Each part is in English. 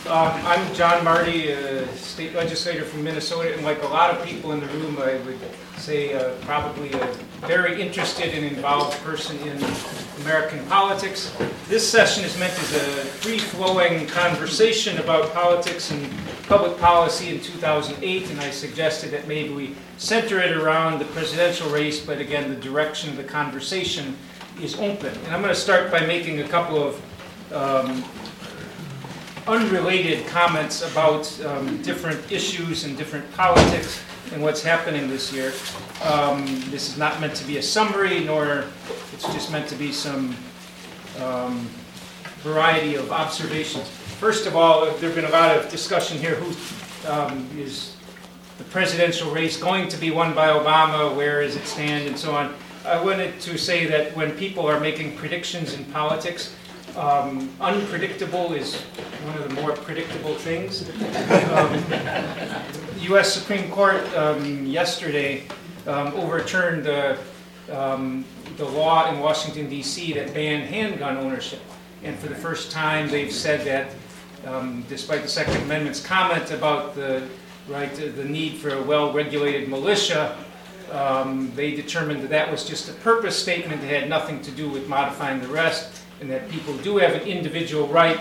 I'm John Marty, a state legislator from Minnesota, and like a lot of people in the room, I would say probably a very interested and involved person in American politics. This session is meant as a free-flowing conversation about politics and public policy in 2008, and I suggested that maybe we center it around the presidential race, but again, the direction of the conversation is open. And I'm going to start by making a couple of unrelated comments about different issues and different politics and what's happening this year. This is not meant to be a summary, nor it's just meant to be some variety of observations. First of all, there's been a lot of discussion here. Who is the presidential race going to be won by Obama? Where does it stand, and so on? I wanted to say that when people are making predictions in politics, unpredictable is one of the more predictable things. The U.S. Supreme Court yesterday overturned the law in Washington, D.C. that banned handgun ownership. And for the first time, they've said that, despite the Second Amendment's comment about the need for a well-regulated militia, they determined that that was just a purpose statement that had nothing to do with modifying the rest, and that people do have an individual right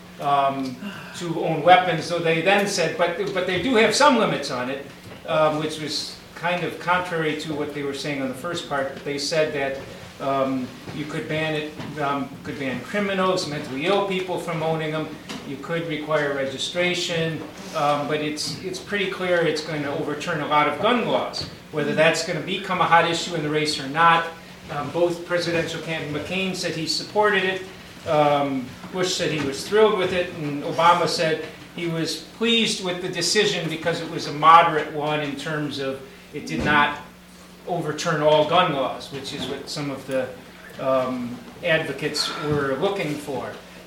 to own weapons. So they then said, but they do have some limits on it, which was kind of contrary to what they were saying on the first part. They said that you could ban it, could ban criminals, mentally ill people from owning them. You could require registration, but it's pretty clear it's going to overturn a lot of gun laws. Whether that's going to become a hot issue in the race or not, both presidential candidate McCain said he supported it, Bush said he was thrilled with it, and Obama said he was pleased with the decision because it was a moderate one in terms of it did not overturn all gun laws, which is what some of the advocates were looking for.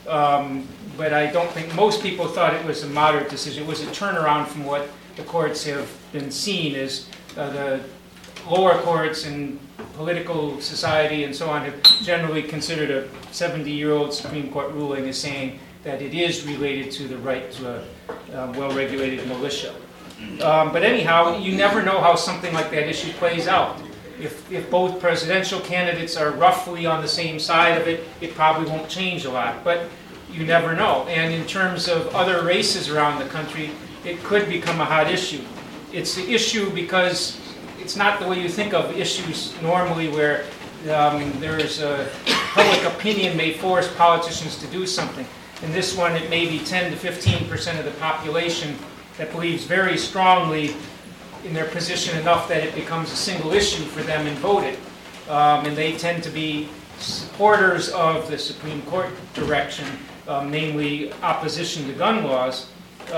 But I don't think most people thought it was a moderate decision. It was a turnaround from what the courts have been seen as the lower courts and political society and so on have generally considered a 70-year-old Supreme Court ruling as saying that it is related to the right to a well-regulated militia. But anyhow, you never know how something like that issue plays out. If both presidential candidates are roughly on the same side of it, it probably won't change a lot. But you never know. And in terms of other races around the country, it could become a hot issue. It's an issue because it's not the way you think of issues normally where there's a public opinion may force politicians to do something. In this one, it may be 10 to 15% of the population that believes very strongly in their position enough that it becomes a single issue for them and voted. And they tend to be supporters of the Supreme Court direction, namely opposition to gun laws.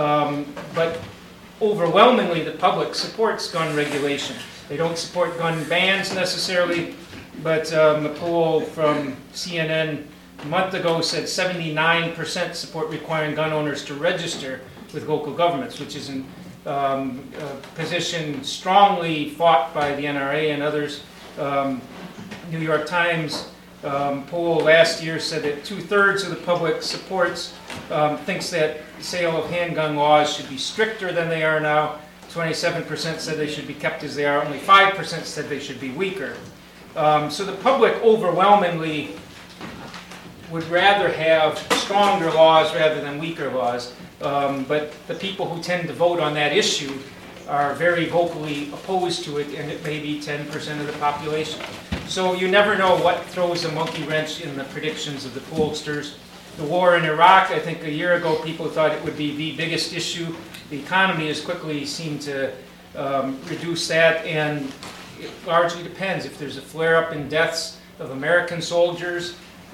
But overwhelmingly, the public supports gun regulation. They don't support gun bans necessarily, but a poll from CNN a month ago said 79% support requiring gun owners to register with local governments, which is a position strongly fought by the NRA and others. New York Times poll last year said that 2/3 of the public supports, thinks that sale of handgun laws should be stricter than they are now. 27% said they should be kept as they are. Only 5% said they should be weaker. So the public overwhelmingly would rather have stronger laws rather than weaker laws. But the people who tend to vote on that issue are very vocally opposed to it, and it may be 10% of the population. So you never know what throws a monkey wrench in the predictions of the pollsters. The war in Iraq, I think a year ago people thought it would be the biggest issue. The economy has quickly seemed to reduce that, and it largely depends. If there's a flare-up in deaths of American soldiers,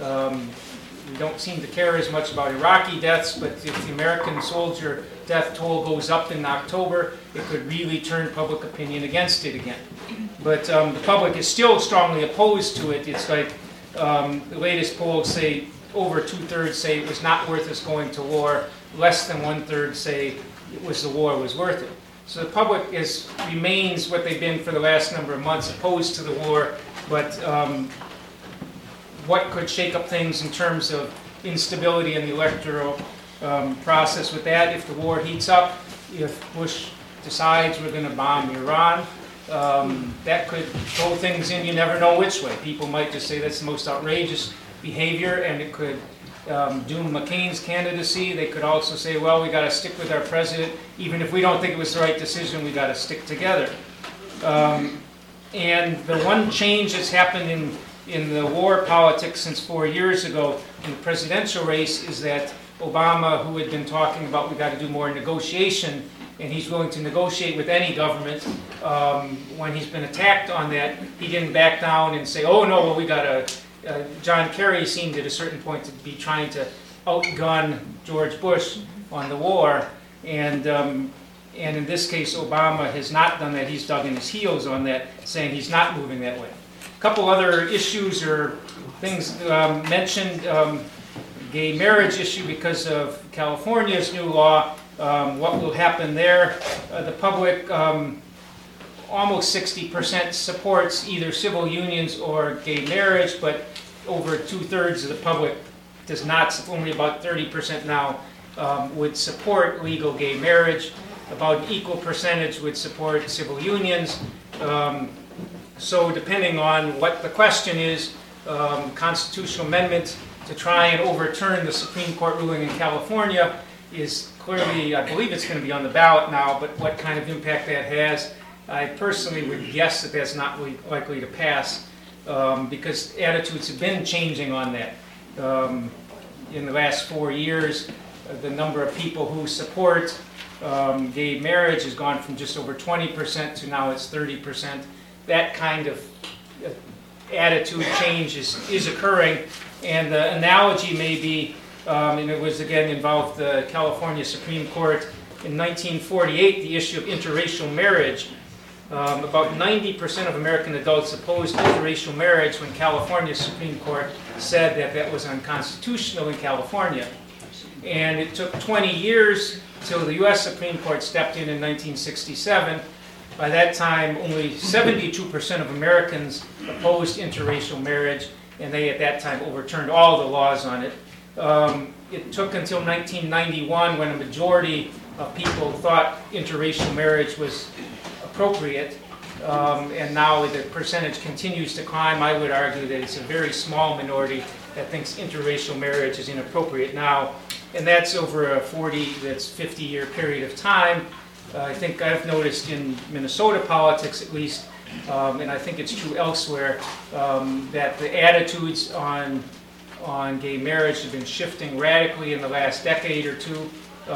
we don't seem to care as much about Iraqi deaths, but if the American soldier death toll goes up in October, it could really turn public opinion against it again. But the public is still strongly opposed to it. It's like the latest polls say over 2/3 say it was not worth us going to war. Less than 1/3 say the war was worth it. So the public remains what they've been for the last number of months, opposed to the war, but what could shake up things in terms of instability in the electoral process with that. If the war heats up, if Bush decides we're going to bomb Iran, that could throw things in, you never know which way. People might just say that's the most outrageous behavior, and it could doom McCain's candidacy. They could also say, well, we got to stick with our president. Even if we don't think it was the right decision, we got to stick together. And the one change that's happened in the war politics since 4 years ago in the presidential race is that Obama, who had been talking about we got to do more negotiation, and he's willing to negotiate with any government, when he's been attacked on that, he didn't back down and say, oh no, well, we got to, John Kerry seemed at a certain point to be trying to outgun George Bush on the war, and in this case, Obama has not done that. He's dug in his heels on that, saying he's not moving that way. A couple other issues or things mentioned, gay marriage issue because of California's new law. What will happen there? The public, almost 60% supports either civil unions or gay marriage, but over 2/3 of the public does not. Only about 30% now would support legal gay marriage. About an equal percentage would support civil unions. So depending on what the question is, constitutional amendment to try and overturn the Supreme Court ruling in California is clearly, I believe it's going to be on the ballot now, but what kind of impact that has, I personally would guess that that's not likely to pass because attitudes have been changing on that. In the last 4 years, the number of people who support gay marriage has gone from just over 20% to now it's 30%. That kind of attitude change is occurring, and the analogy may be, and it was again involved the California Supreme Court in 1948, the issue of interracial marriage. About 90% of American adults opposed interracial marriage when California Supreme Court said that that was unconstitutional in California. And it took 20 years till the U.S. Supreme Court stepped in 1967. By that time, only 72% of Americans opposed interracial marriage, and they at that time overturned all the laws on it. It took until 1991 when a majority of people thought interracial marriage was appropriate, and now the percentage continues to climb. I would argue that it's a very small minority that thinks interracial marriage is inappropriate now, and that's over a 50-year period of time. I think I've noticed in Minnesota politics at least, and I think it's true elsewhere, that the attitudes on gay marriage have been shifting radically in the last decade or two,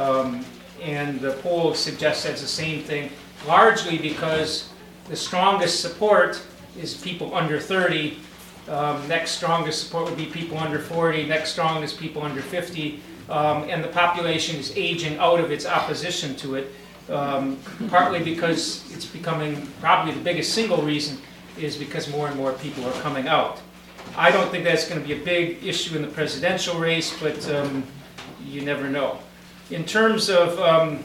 and the polls suggest that's the same thing, largely because the strongest support is people under 30, next strongest support would be people under 40, next strongest people under 50, and the population is aging out of its opposition to it, partly because it's becoming, probably the biggest single reason is because more and more people are coming out. I don't think that's going to be a big issue in the presidential race, but you never know. In terms of,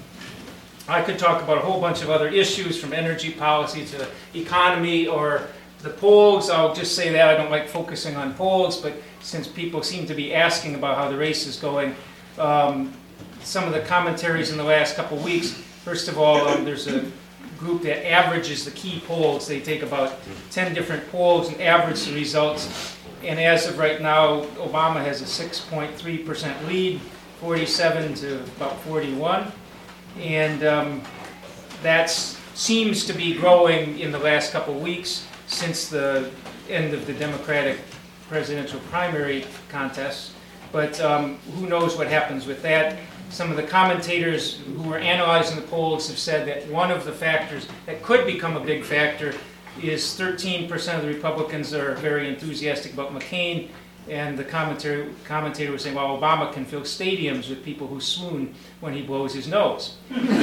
I could talk about a whole bunch of other issues from energy policy to economy or the polls. I'll just say that I don't like focusing on polls, but since people seem to be asking about how the race is going, some of the commentaries in the last couple of weeks, first of all, there's a group that averages the key polls. They take about 10 different polls and average the results. And as of right now, Obama has a 6.3% lead, 47 to about 41. And that seems to be growing in the last couple of weeks since the end of the Democratic presidential primary contest. But who knows what happens with that. Some of the commentators who were analyzing the polls have said that one of the factors that could become a big factor is 13% of the Republicans are very enthusiastic about McCain, and the commentator was saying, well, Obama can fill stadiums with people who swoon when he blows his nose.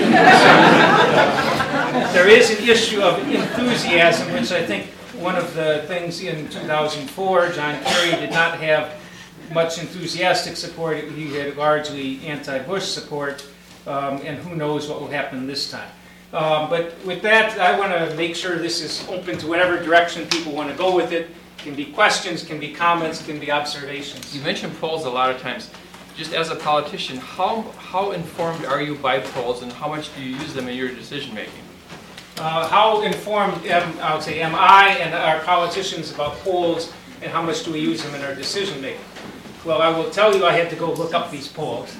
There is an issue of enthusiasm, which I think one of the things in 2004, John Kerry did not have much enthusiastic support. He had largely anti-Bush support, and who knows what will happen this time. But with that, I want to make sure this is open to whatever direction people want to go with it. Can be questions, can be comments, can be observations. You mentioned polls a lot of times. just as a politician, how informed are you by polls, and how much do you use them in your decision making? How informed I would say am I and our politicians about polls, and how much do we use them in our decision making? Well, I will tell you, I had to go look up these polls.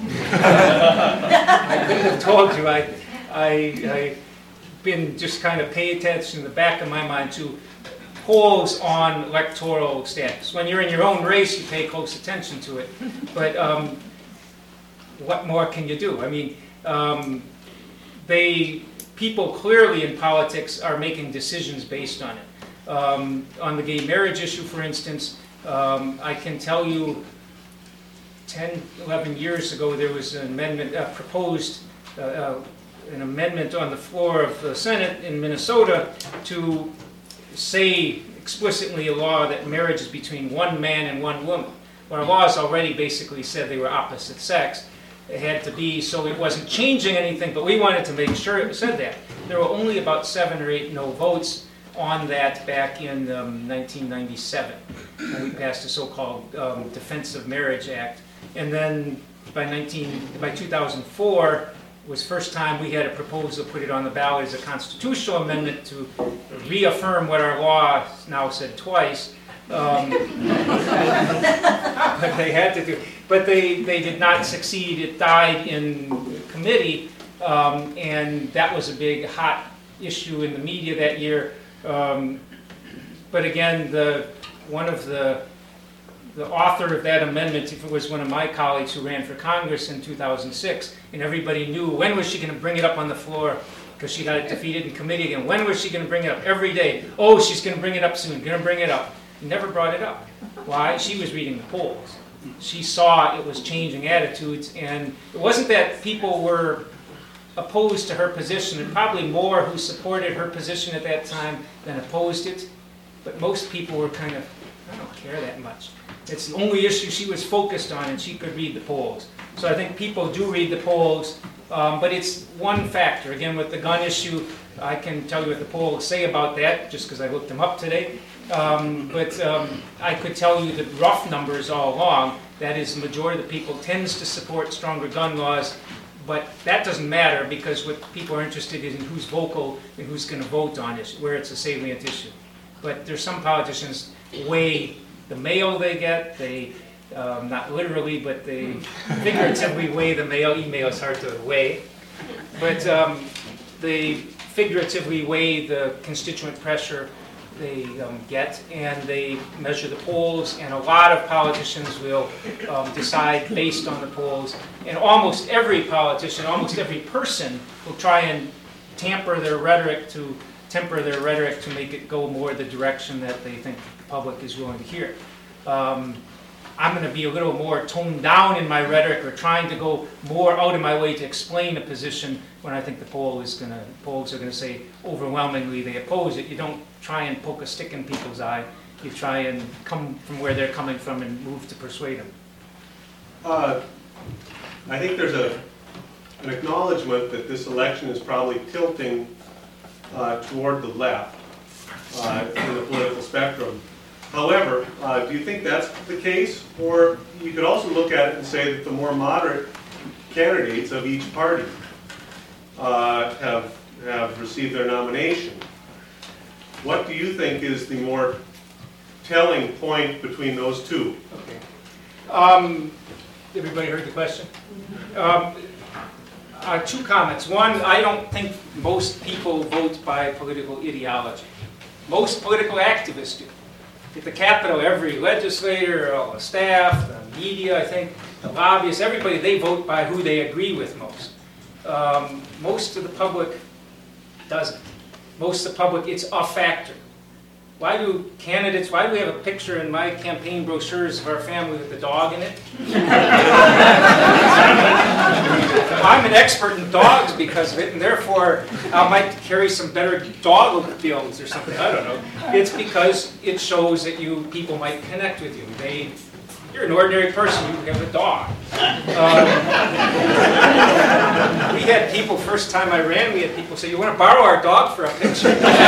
I couldn't have told you. I've been just kind of paying attention in the back of my mind to polls on electoral status. When you're in your own race, you pay close attention to it. But what more can you do? I mean, people clearly in politics are making decisions based on it. On the gay marriage issue, for instance, I can tell you 10, 11 years ago, there was an amendment proposed, an amendment on the floor of the Senate in Minnesota to say explicitly a law that marriage is between one man and one woman. Well, our laws already basically said they were opposite sex. It had to be, so it wasn't changing anything, but we wanted to make sure it said that. There were only about 7 or 8 no votes on that back in 1997, when we passed the so-called Defense of Marriage Act. And then by 2004 was the first time we had a proposal to put it on the ballot as a constitutional amendment to reaffirm what our law now said twice. But they had to do. But they did not succeed. It died in committee, and that was a big hot issue in the media that year. But again, the author of that amendment, if it was one of my colleagues who ran for Congress in 2006, and everybody knew when was she going to bring it up on the floor, because she got it defeated in committee again. When was she going to bring it up? Every day. Oh, she's going to bring it up soon. Going to bring it up. Never brought it up. Why? She was reading the polls. She saw it was changing attitudes, and it wasn't that people were opposed to her position, and probably more who supported her position at that time than opposed it, but most people were kind of, I don't care that much. It's the only issue she was focused on, and she could read the polls. So I think people do read the polls, but it's one factor. Again, with the gun issue, I can tell you what the polls say about that, just because I looked them up today. But I could tell you the rough numbers all along. That is, the majority of the people tends to support stronger gun laws, but that doesn't matter, because what people are interested in is who's vocal and who's going to vote on it, where it's a salient issue. But there's some politicians weigh the mail they get. They, not literally, but they figuratively weigh the mail. Email is hard to weigh. But they figuratively weigh the constituent pressure they get, and they measure the polls, and a lot of politicians will decide based on the polls. And almost every politician, almost every person will try and temper their rhetoric to make it go more the direction that they think the public is willing to hear. I'm going to be a little more toned down in my rhetoric, or trying to go more out of my way to explain a position when I think the polls are going to say overwhelmingly they oppose it. You don't try and poke a stick in people's eye. You try and come from where they're coming from and move to persuade them. I think there's an acknowledgement that this election is probably tilting toward the left in the political spectrum. However, do you think that's the case? Or you could also look at it and say that the more moderate candidates of each party have received their nomination. What do you think is the more telling point between those two? Okay. Everybody heard the question? Two comments. One, I don't think most people vote by political ideology. Most political activists do. At the Capitol, every legislator, all the staff, the media, I think, the lobbyists, everybody, they vote by who they agree with most. Most of the public doesn't. Most of the public, it's a factor. Why do we have a picture in my campaign brochures of our family with the dog in it? I'm an expert in dogs because of it, and therefore I might carry some better dog bills or something, I don't know. It's because it shows that people might connect with you. You're an ordinary person, you have a dog. We had people, first time I ran, we had people say, you want to borrow our dog for a picture?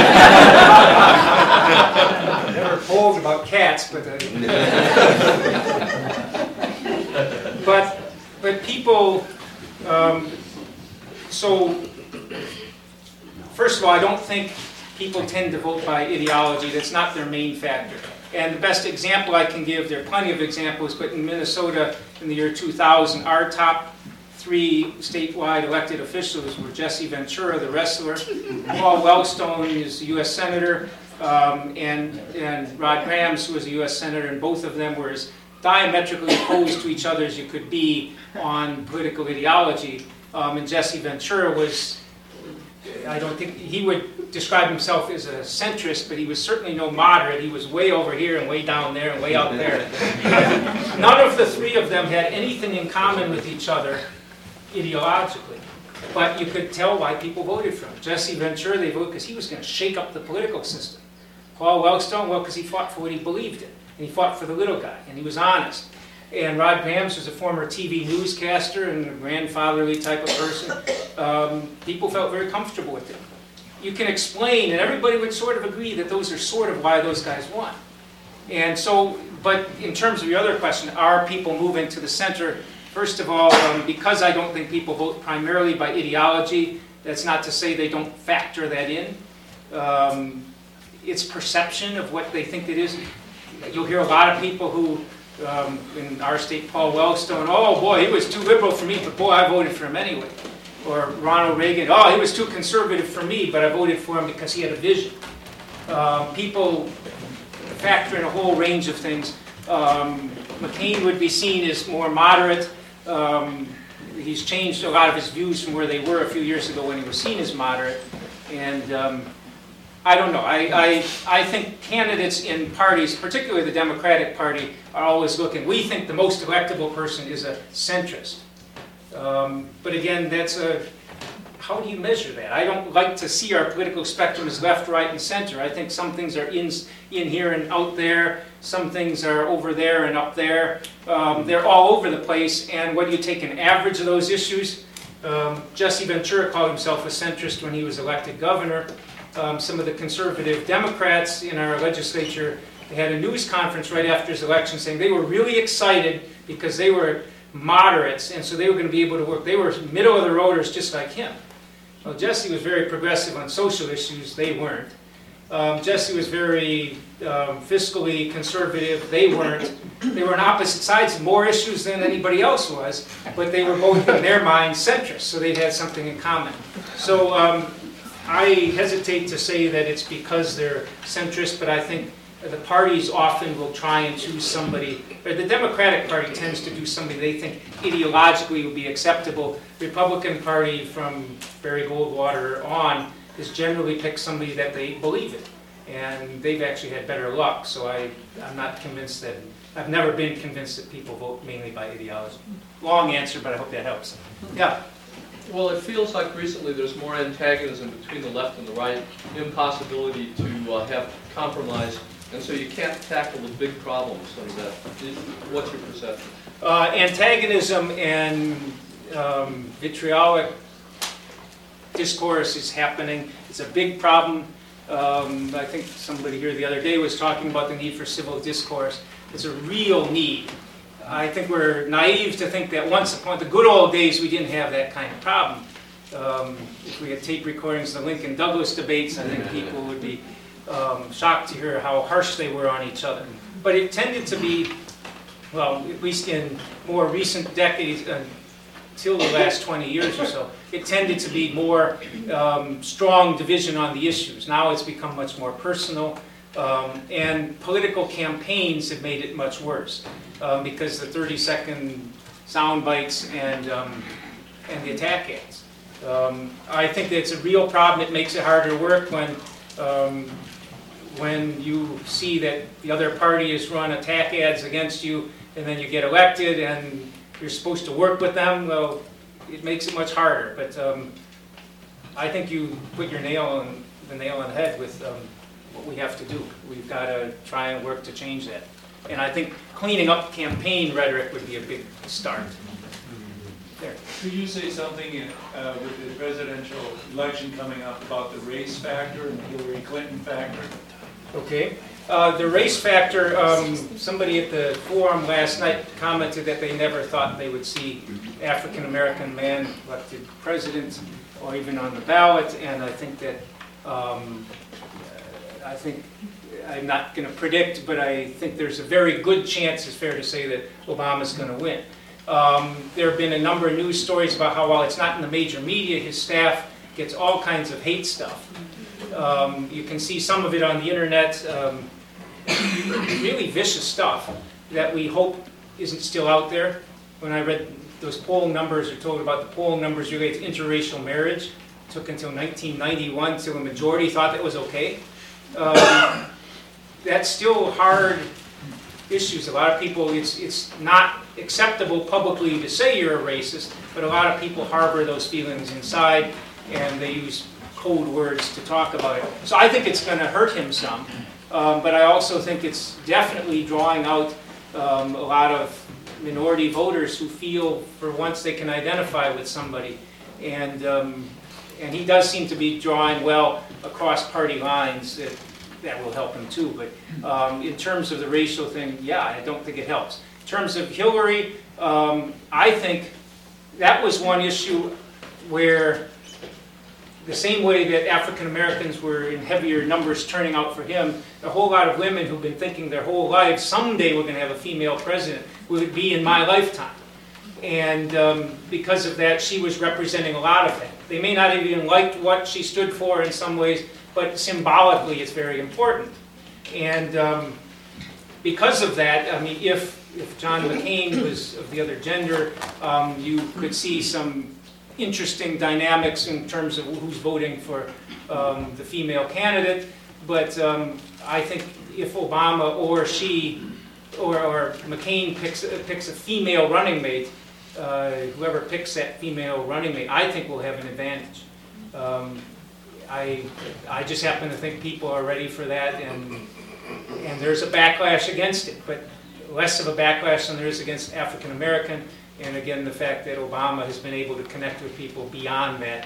Never polled about cats, but but people, so first of all, I don't think people tend to vote by ideology. That's not their main factor. And the best example I can give, there are plenty of examples, but in Minnesota in the year 2000, our top 3 statewide elected officials were Jesse Ventura, the wrestler, Paul Wellstone is a U.S. Senator, and Rod Grams, who was a U.S. Senator, and both of them were as diametrically opposed to each other as you could be on political ideology. And Jesse Ventura was, I don't think, he would describe himself as a centrist, but he was certainly no moderate. He was way over here and way down there and way out there. None of the 3 of them had anything in common with each other ideologically. But you could tell why people voted for him. Jesse Ventura, they voted because he was going to shake up the political system. Paul Wellstone, well, because he fought for what he believed in. And he fought for the little guy, and he was honest. And Rod Grams was a former TV newscaster and a grandfatherly type of person. People felt very comfortable with him. You can explain, and everybody would sort of agree that those are sort of why those guys won. And so, but in terms of your other question, are people moving to the center? First of all, because I don't think people vote primarily by ideology, that's not to say they don't factor that in. It's perception of what they think it is. You'll hear a lot of people who, in our state, Paul Wellstone, oh boy, he was too liberal for me, but boy, I voted for him anyway. Or Ronald Reagan, oh, he was too conservative for me, but I voted for him because he had a vision. People factor in a whole range of things. McCain would be seen as more moderate. He's changed a lot of his views from where they were a few years ago when he was seen as moderate. And I don't know. I think candidates in parties, particularly the Democratic Party, are always looking. We think the most electable person is a centrist. But again, how do you measure that? I don't like to see our political spectrum as left, right, and center. I think some things are in here and out there. Some things are over there and up there. They're all over the place. And when you take an average of those issues, Jesse Ventura called himself a centrist when he was elected governor. Some of the conservative Democrats in our legislature, they had a news conference right after his election saying they were really excited because they were moderates, and so they were going to be able to work. They were middle of the roaders just like him. Well, Jesse was very progressive on social issues. They weren't. Jesse was very fiscally conservative. They weren't. They were on opposite sides, more issues than anybody else was, but they were both, in their mind, centrists, so they had something in common. So I hesitate to say that it's because they're centrist, but I think the parties often will try and choose somebody, or the Democratic Party tends to do somebody they think ideologically will be acceptable. The Republican Party, from Barry Goldwater on, has generally picked somebody that they believe in. And they've actually had better luck, so I'm not convinced that, I've never been convinced that people vote mainly by ideology. Long answer, but I hope that helps. Yeah? Well, it feels like recently there's more antagonism between the left and the right, impossibility to have compromise, and so you can't tackle the big problems of that. What's your perception? Antagonism and vitriolic discourse is happening. It's a big problem. I think somebody here the other day was talking about the need for civil discourse. It's a real need. I think we're naive to think that once upon the good old days we didn't have that kind of problem. If we had tape recordings of the Lincoln Douglas debates, I think people would be shocked to hear how harsh they were on each other. But it tended to be, well, at least in more recent decades, until the last 20 years or so, it tended to be more strong division on the issues. Now it's become much more personal, and political campaigns have made it much worse because the 30-second sound bites and the attack ads. I think that it's a real problem. It makes it harder to work when you see that the other party has run attack ads against you, and then you get elected and you're supposed to work with them. Well, it makes it much harder. But I think you put the nail on the head with what we have to do. We've got to try and work to change that. And I think cleaning up campaign rhetoric would be a big start. There. Could you say something with the presidential election coming up about the race factor and the Hillary Clinton factor? Okay. The race factor, somebody at the forum last night commented that they never thought they would see African-American man elected president or even on the ballot, and I think that, I'm not going to predict, but I think there's a very good chance, it's fair to say, that Obama's going to win. There have been a number of news stories about how, while it's not in the major media, his staff gets all kinds of hate stuff. You can see some of it on the internet, really vicious stuff that we hope isn't still out there. When I read those poll numbers, or told about the poll numbers related to interracial marriage, it took until 1991 till a majority thought that was okay. That's still hard issues. A lot of people, it's not acceptable publicly to say you're a racist, but a lot of people harbor those feelings inside, and they use code words to talk about it. So I think it's going to hurt him some, but I also think it's definitely drawing out a lot of minority voters who feel for once they can identify with somebody, and he does seem to be drawing well across party lines. That will help him too, but in terms of the racial thing, yeah, I don't think it helps. In terms of Hillary, I think that was one issue where the same way that African Americans were in heavier numbers turning out for him, a whole lot of women who've been thinking their whole lives, someday we're going to have a female president, would be in my lifetime. And because of that, she was representing a lot of that. They may not have even liked what she stood for in some ways, but symbolically it's very important. And because of that, I mean, if John McCain was of the other gender, you could see some interesting dynamics in terms of who's voting for the female candidate. But I think if Obama or she or McCain picks a female running mate, whoever picks that female running mate, I think will have an advantage. I just happen to think people are ready for that, and there's a backlash against it, but less of a backlash than there is against African American, and again the fact that Obama has been able to connect with people beyond that.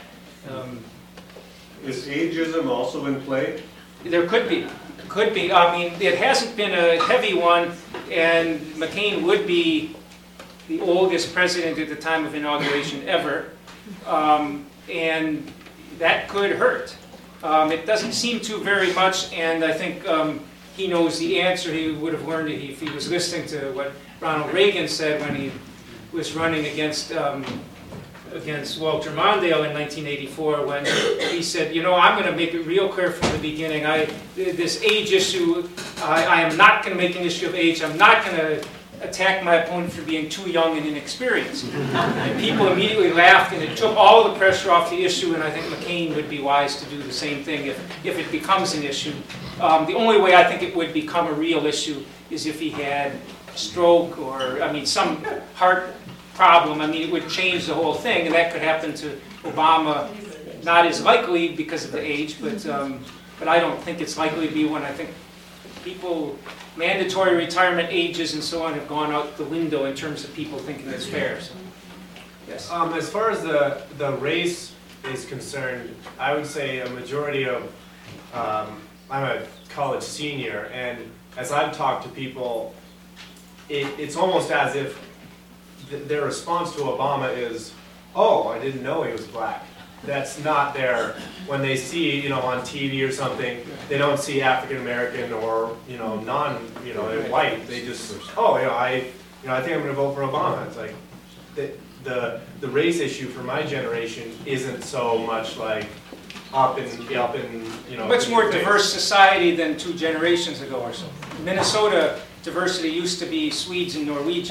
Is ageism also in play? There could be. I mean, it hasn't been a heavy one, and McCain would be the oldest president at the time of inauguration ever, and that could hurt. It doesn't seem to very much, and I think he knows the answer. He would have learned it if he was listening to what Ronald Reagan said when he was running against Walter Mondale in 1984, when he said, you know, I'm going to make it real clear from the beginning, this age issue, I am not going to make an issue of age. I'm not going to attack my opponent for being too young and inexperienced. And people immediately laughed, and it took all the pressure off the issue, and I think McCain would be wise to do the same thing if it becomes an issue. The only way I think it would become a real issue is if he had stroke or, I mean, some heart problem. I mean, it would change the whole thing, and that could happen to Obama. Not as likely because of the age, but I don't think it's likely to be one. I think mandatory retirement ages and so on have gone out the window in terms of people thinking it's fair. So, yes. As far as the race is concerned, I would say a majority of, I'm a college senior, and as I've talked to people, it's almost as if their response to Obama is, oh, I didn't know he was black. That's not there. When they see, you know, on TV or something, they don't see African American or, you know, white. They just, oh, I think I'm going to vote for Obama. It's like the race issue for my generation isn't so much like up and you know. Much more diverse society than 2 generations ago or so. Minnesota diversity used to be Swedes and Norwegians.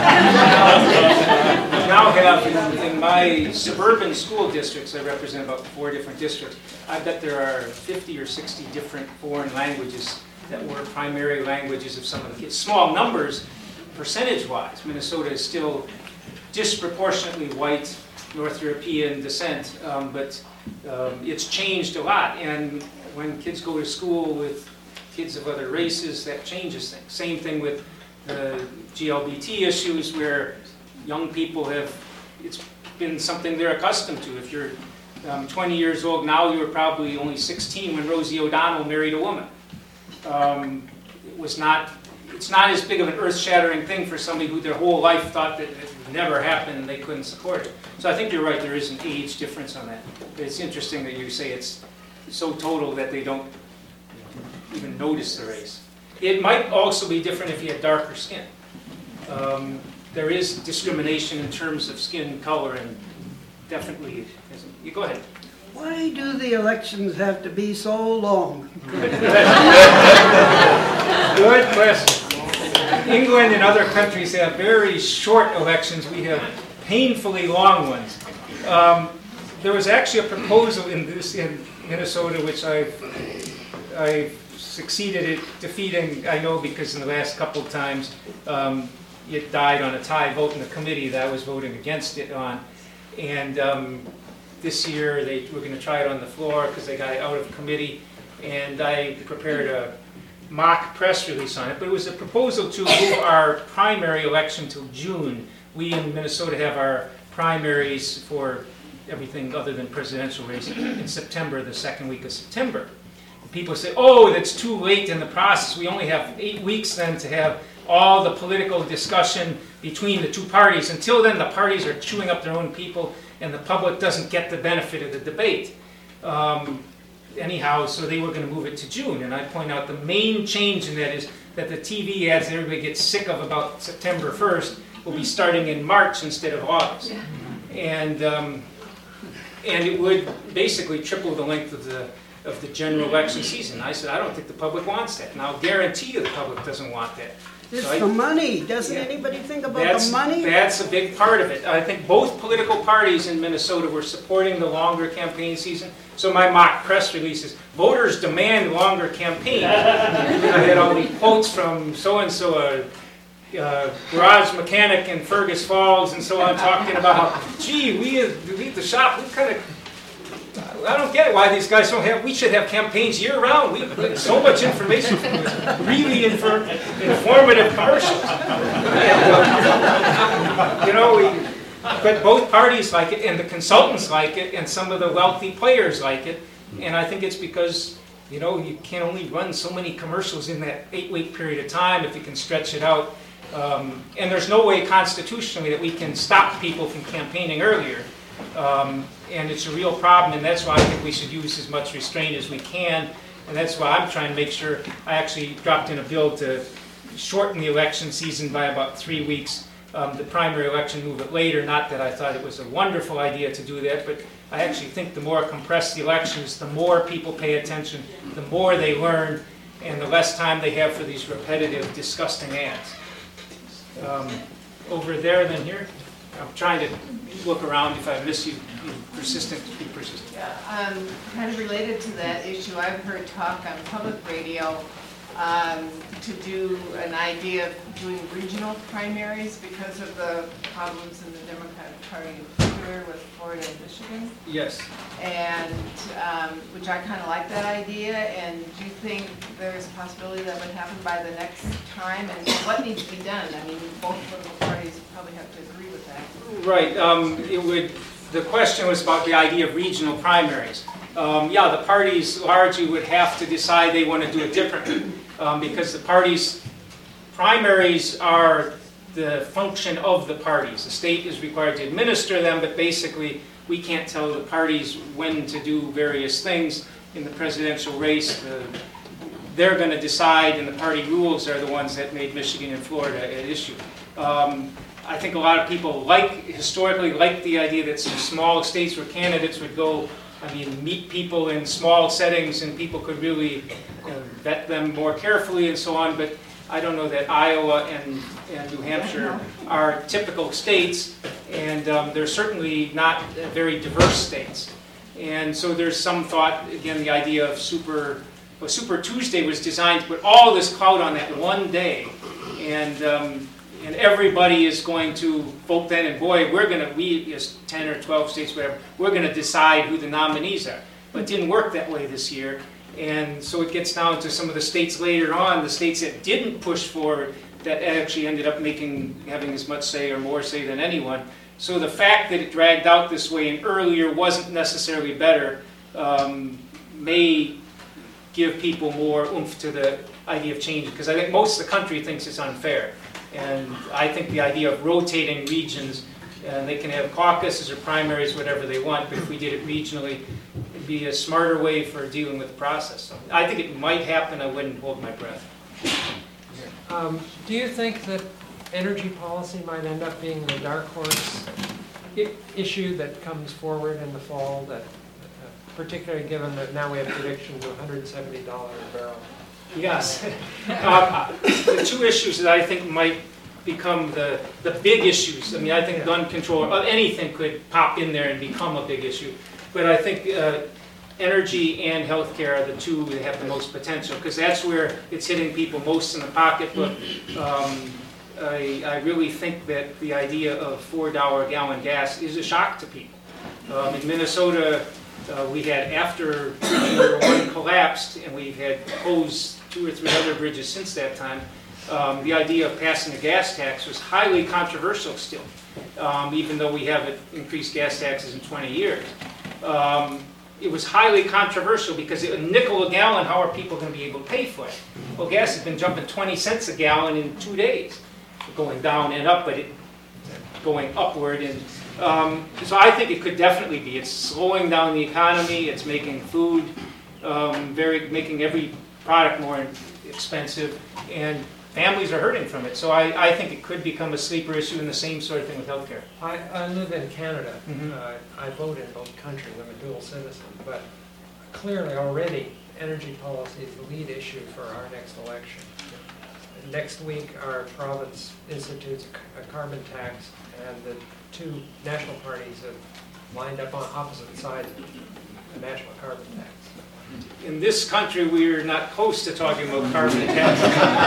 Now have, in my suburban school districts, I represent about 4 different districts, I bet there are 50 or 60 different foreign languages that were primary languages of some of the kids. Small numbers, percentage-wise. Minnesota is still disproportionately white, North European descent, but it's changed a lot. And when kids go to school with kids of other races, that changes things. Same thing with the GLBT issues, where young people it's been something they're accustomed to. If you're 20 years old now, you were probably only 16 when Rosie O'Donnell married a woman. It was not, it's not as big of an earth-shattering thing for somebody who their whole life thought that it would never happen and they couldn't support it. So I think you're right, there is an age difference on that. But it's interesting that you say it's so total that they don't even notice the race. It might also be different if you had darker skin. There is discrimination in terms of skin color, and definitely, you go ahead. Why do the elections have to be so long? Good question. England and other countries have very short elections. We have painfully long ones. There was actually a proposal in Minnesota, which I've succeeded at defeating, I know, because in the last couple of times it died on a tie vote in the committee that I was voting against it on. And this year they were going to try it on the floor because they got it out of committee. And I prepared a mock press release on it. But it was a proposal to move our primary election till June. We in Minnesota have our primaries for everything other than presidential race in September, the second week of September. People say, oh, that's too late in the process. We only have 8 weeks then to have all the political discussion between the two parties. Until then, the parties are chewing up their own people, and the public doesn't get the benefit of the debate. Anyhow, so they were going to move it to June. And I point out the main change in that is that the TV ads that everybody gets sick of about September 1st will be starting in March instead of August. And it would basically triple the length of the general election season. I said, I don't think the public wants that. And I'll guarantee you the public doesn't want that. It's the money. Doesn't anybody think about the money? That's a big part of it. I think both political parties in Minnesota were supporting the longer campaign season. So my mock press release is, voters demand longer campaign. And I had all these quotes from so-and-so, garage mechanic in Fergus Falls and so on, talking about how, gee, we leave the shop, we kind of, I don't get it why these guys don't have, we should have campaigns year round. We get so much information from this really informative commercials. And, but both parties like it, and the consultants like it, and some of the wealthy players like it. And I think it's because, you can only run so many commercials in that 8-week period of time if you can stretch it out. And there's no way constitutionally that we can stop people from campaigning earlier. And it's a real problem, and that's why I think we should use as much restraint as we can. And that's why I'm trying to make sure I actually dropped in a bill to shorten the election season by about 3 weeks. The primary election, move it later. Not that I thought it was a wonderful idea to do that, but I actually think the more compressed the elections, the more people pay attention, the more they learn, and the less time they have for these repetitive, disgusting ads. Over there, then here. I'm trying to look around. If I miss you, be persistent. Yeah, kind of related to that issue, I've heard talk on public radio to do an idea of doing regional primaries because of the problems in the Democratic Party in particular with Florida and Michigan. Yes. And which I kind of like that idea. And do you think there's a possibility that would happen by the next time? And what needs to be done? I mean, both political parties probably have to agree with that. Right. The question was about the idea of regional primaries. Yeah, the parties largely would have to decide they want to do it differently because the parties' primaries are the function of the parties. The state is required to administer them, but basically we can't tell the parties when to do various things in the presidential race. They're going to decide, and the party rules are the ones that made Michigan and Florida at issue. I think a lot of people historically like the idea that some small states where candidates would go, meet people in small settings and people could really vet them more carefully and so on, but I don't know that Iowa and New Hampshire are typical states, and they're certainly not very diverse states. And so there's some thought, again, the idea of Super Tuesday was designed to put all this clout on that one day, and everybody is going to vote then, and boy, we as 10 or 12 states, whatever, we're going to decide who the nominees are. But it didn't work that way this year, and so it gets down to some of the states later on, the states that didn't push forward, that actually ended up having as much say or more say than anyone. So the fact that it dragged out this way and earlier wasn't necessarily better may give people more oomph to the idea of change, because I think most of the country thinks it's unfair. And I think the idea of rotating regions, and they can have caucuses or primaries, whatever they want, but if we did it regionally, it'd be a smarter way for dealing with the process. So I think it might happen. I wouldn't hold my breath. Do you think that energy policy might end up being the dark horse issue that comes forward in the fall, that particularly given that now we have predictions of $170 a barrel? Yes. The two issues that I think might become the big issues. I mean, I think gun control, anything could pop in there and become a big issue. But I think energy and healthcare are the two that have the most potential, because that's where it's hitting people most in the pocketbook. I really think that the idea of $4 a gallon gas is a shock to people. In Minnesota, we had, after bridge number 1 collapsed, and we've had closed 2 or 3 other bridges since that time, the idea of passing a gas tax was highly controversial still, even though we haven't increased gas taxes in 20 years. It was highly controversial because a nickel a gallon, how are people going to be able to pay for it? Well, gas has been jumping 20 cents a gallon in 2 days, going down and up, but going upward. And so I think it could definitely be. It's slowing down the economy. It's making food, making every product more expensive, and families are hurting from it. So I think it could become a sleeper issue, and the same sort of thing with healthcare. I live in Canada. Mhm. I vote in both countries. I'm a dual citizen. But clearly already energy policy is the lead issue for our next election. Next week, our province institutes a carbon tax, and the two national parties have lined up on opposite sides of the national carbon tax. In this country, we're not close to talking about carbon tax.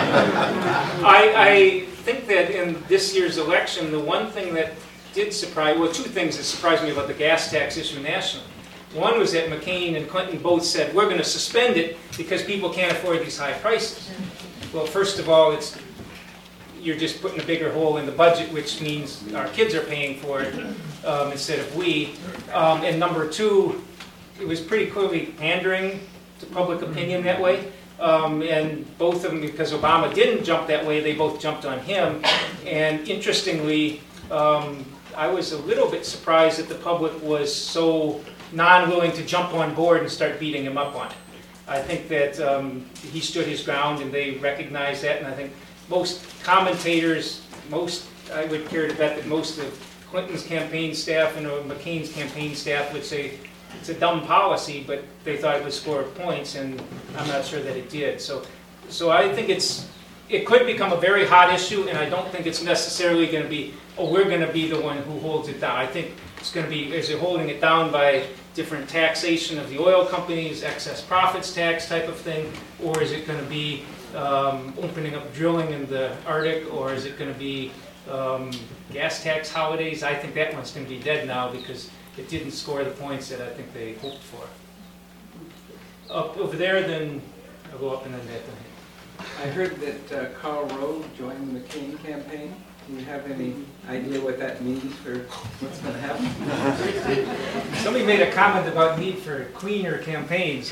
I think that in this year's election, the one thing that did surprise, well, 2 things that surprised me about the gas tax issue nationally. One was that McCain and Clinton both said, we're going to suspend it because people can't afford these high prices. Well, first of all, you're just putting a bigger hole in the budget, which means our kids are paying for it instead of we. And number 2, it was pretty clearly pandering to public opinion that way. And both of them, because Obama didn't jump that way, they both jumped on him. And interestingly, I was a little bit surprised that the public was so non-willing to jump on board and start beating him up on it. I think that he stood his ground, and they recognized that. And I think most commentators, I would care to bet that most of Clinton's campaign staff and McCain's campaign staff would say it's a dumb policy, but they thought it would score points, and I'm not sure that it did. So I think it could become a very hot issue, and I don't think it's necessarily going to be, oh, we're going to be the one who holds it down. I think it's going to be, is it holding it down by different taxation of the oil companies, excess profits tax type of thing, or is it going to be opening up drilling in the Arctic, or is it going to be gas tax holidays? I think that one's going to be dead now because it didn't score the points that I think they hoped for. Up over there, then I'll go up and then that. I heard that Karl Rove joined the McCain campaign. Do you have any idea what that means for what's going to happen? Somebody made a comment about need for cleaner campaigns.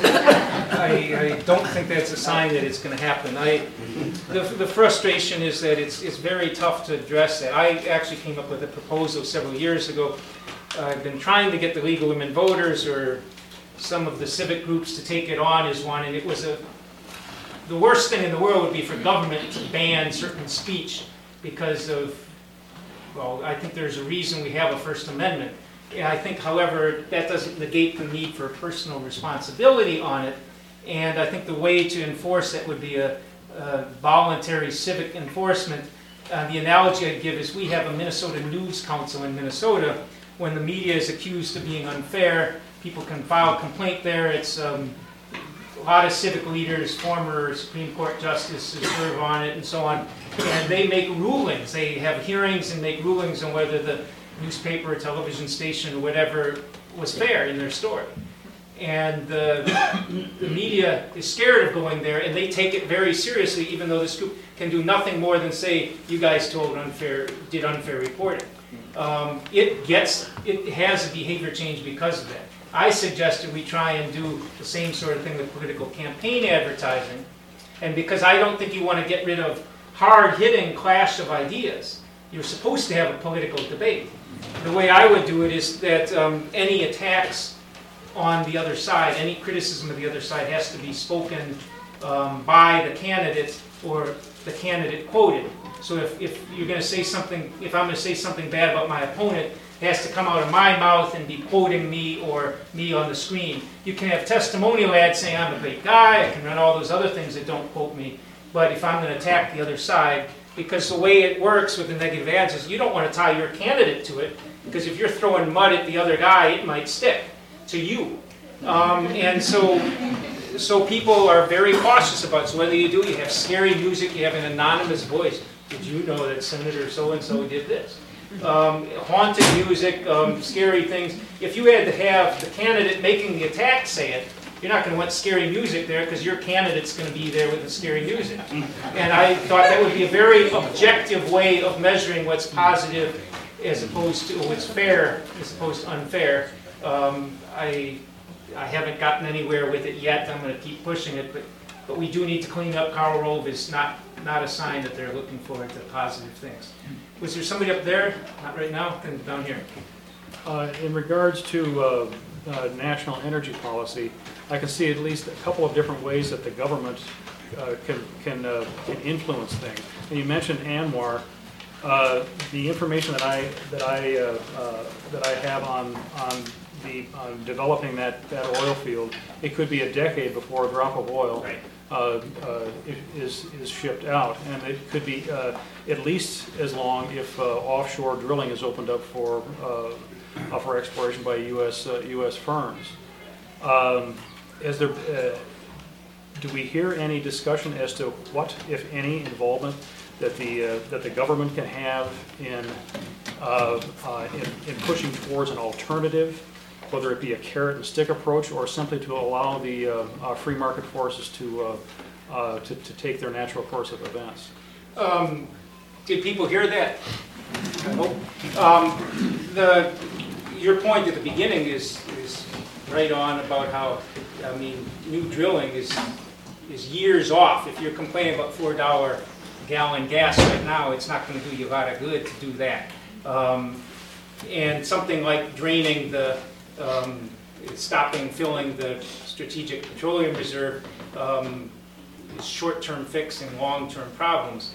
I don't think that's a sign that it's going to happen. The frustration is that it's very tough to address that. I actually came up with a proposal several years ago. I've been trying to get the League of Women Voters or some of the civic groups to take it on as one, and it was the worst thing in the world would be for government to ban certain speech because of, well, I think there's a reason we have a First Amendment. And I think, however, that doesn't negate the need for personal responsibility on it, and I think the way to enforce that would be a voluntary civic enforcement. The analogy I'd give is we have a Minnesota News Council in Minnesota. When the media is accused of being unfair, people can file a complaint there. It's a lot of civic leaders, former Supreme Court justices serve on it and so on, and they make rulings. They have hearings and make rulings on whether the newspaper or television station or whatever was fair in their story. And the media is scared of going there, and they take it very seriously, even though this group can do nothing more than say, you guys did unfair reporting. It has a behavior change because of that. I suggested we try and do the same sort of thing with political campaign advertising, And because I don't think you want to get rid of hard-hitting clash of ideas, you're supposed to have a political debate. The way I would do it is that any attacks on the other side, any criticism of the other side has to be spoken by the candidate or the candidate quoted. So if you're going to say something, if I'm going to say something bad about my opponent, it has to come out of my mouth and be quoting me or me on the screen. You can have testimonial ads saying I'm a great guy, I can run all those other things that don't quote me, but if I'm going to attack the other side, because the way it works with the negative ads is you don't want to tie your candidate to it, because if you're throwing mud at the other guy, it might stick to you. And so people are very cautious about it. So whether you do, you have scary music, you have an anonymous voice. Did you know that Senator so-and-so did this? Haunted music, scary things. If you had to have the candidate making the attack say it, you're not going to want scary music there because your candidate's going to be there with the scary music. And I thought that would be a very objective way of measuring what's positive as opposed to what's fair as opposed to unfair. I haven't gotten anywhere with it yet. I'm going to keep pushing it, but we do need to clean up. Karl Rove is not a sign that they're looking for the positive things. Was there somebody up there? Not right now. Then down here. In regards to national energy policy, I can see at least a couple of different ways that the government can influence things. And you mentioned ANWR. The information that I have on developing that oil field, it could be a decade before a drop of oil is shipped out, and it could be at least as long if offshore drilling is opened up for exploration by U.S. firms. Do we hear any discussion as to what, if any, involvement that the government can have in pushing towards an alternative, whether it be a carrot and stick approach or simply to allow the free market forces to take their natural course of events? Did people hear that? Nope. Your point at the beginning is right on about how, I mean, new drilling is years off. If you're complaining about $4 a gallon gas right now, it's not going to do you a lot of good to do that. And something like draining filling the Strategic Petroleum Reserve is short-term fix and long-term problems.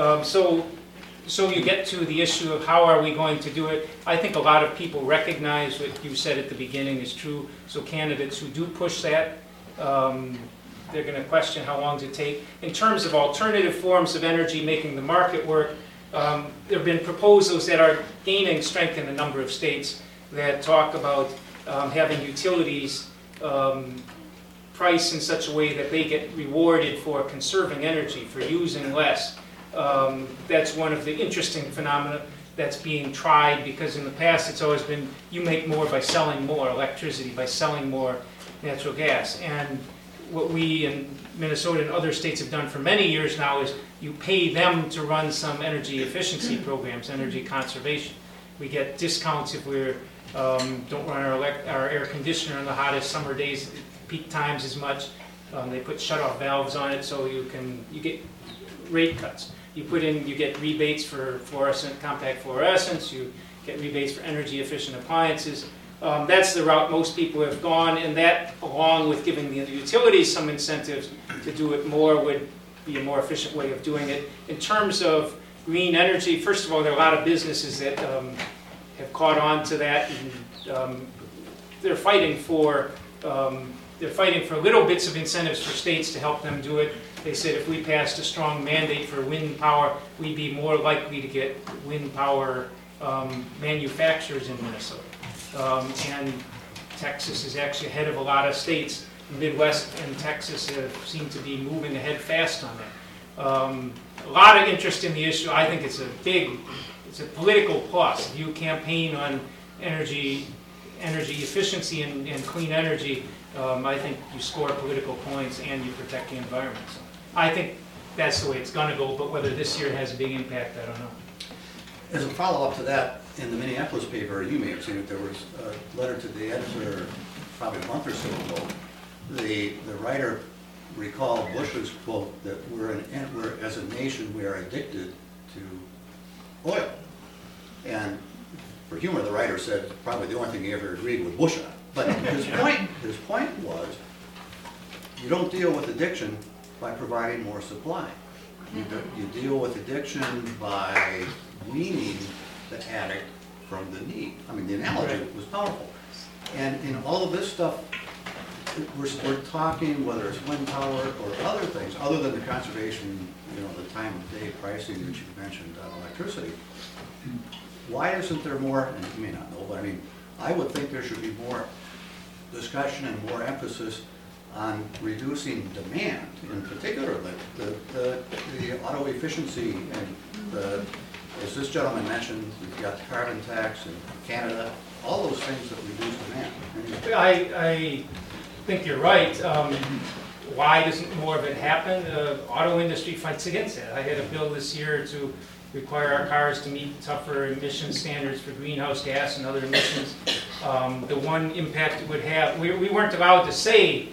So you get to the issue of how are we going to do it. I think a lot of people recognize what you said at the beginning is true. So candidates who do push that, they're going to question how long does it take. In terms of alternative forms of energy making the market work, there have been proposals that are gaining strength in a number of states that talk about having utilities price in such a way that they get rewarded for conserving energy, for using less. That's one of the interesting phenomena that's being tried, because in the past it's always been you make more by selling more electricity, by selling more natural gas. And what we in Minnesota and other states have done for many years now is you pay them to run some energy efficiency programs, energy conservation. We get discounts if we don't run our air conditioner on the hottest summer days, peak times as much. They put shut-off valves on it so you get rate cuts. You get rebates for compact fluorescents, you get rebates for energy efficient appliances. That's the route most people have gone, and that, along with giving the utilities some incentives to do it more, would be a more efficient way of doing it. In terms of green energy, first of all, there are a lot of businesses that have caught on to that, and they're fighting for little bits of incentives for states to help them do it. They said if we passed a strong mandate for wind power, we'd be more likely to get wind power manufacturers in Minnesota. And Texas is actually ahead of a lot of states. The Midwest and Texas seem to be moving ahead fast on that. A lot of interest in the issue. I think it's a political plus. If you campaign on energy efficiency and clean energy, I think you score political points and you protect the environment. So I think that's the way it's going to go, but whether this year has a big impact, I don't know. As a follow-up to that, in the Minneapolis paper, you may have seen it, there was a letter to the editor probably a month or so ago. The writer recall Bush's quote that we're as a nation, we are addicted to oil. And for humor, the writer said probably the only thing he ever agreed with Bush on. But his point was, you don't deal with addiction by providing more supply. You deal with addiction by weaning the addict from the need. I mean, the analogy was powerful. And in all of this stuff, we're talking, whether it's wind power or other things, other than the conservation, the time of day pricing that you mentioned on electricity. Why isn't there more, and you may not know, but I mean, I would think there should be more discussion and more emphasis on reducing demand, in particular, the auto efficiency and as this gentleman mentioned, we've got the carbon tax in Canada, all those things that reduce demand. I think you're right. Why doesn't more of it happen? The auto industry fights against it. I had a bill this year to require our cars to meet tougher emission standards for greenhouse gas and other emissions. The one impact it would have, we aren't allowed to say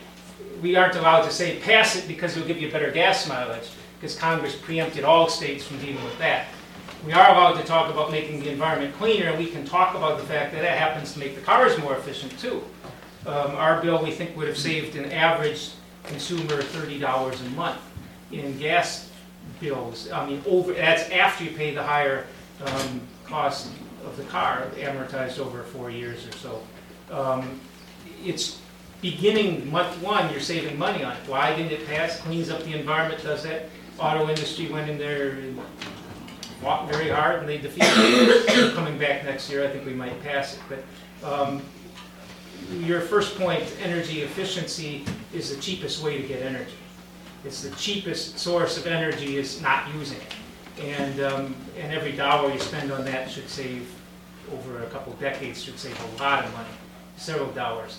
pass it because it'll give you better gas mileage, because Congress preempted all states from dealing with that. We are allowed to talk about making the environment cleaner, and we can talk about the fact that that happens to make the cars more efficient too. Our bill, we think, would have saved an average consumer $30 a month in gas bills. I mean, that's after you pay the higher cost of the car, amortized over 4 years or so. It's beginning month one, you're saving money on it. Why didn't it pass? Cleans up the environment, does that. Auto industry went in there and fought very hard, and they defeated it. Coming back next year, I think we might pass it. But your first point, energy efficiency, is the cheapest way to get energy. It's the cheapest source of energy is not using it. And every dollar you spend on that should save, over a couple decades, should save a lot of money, several dollars.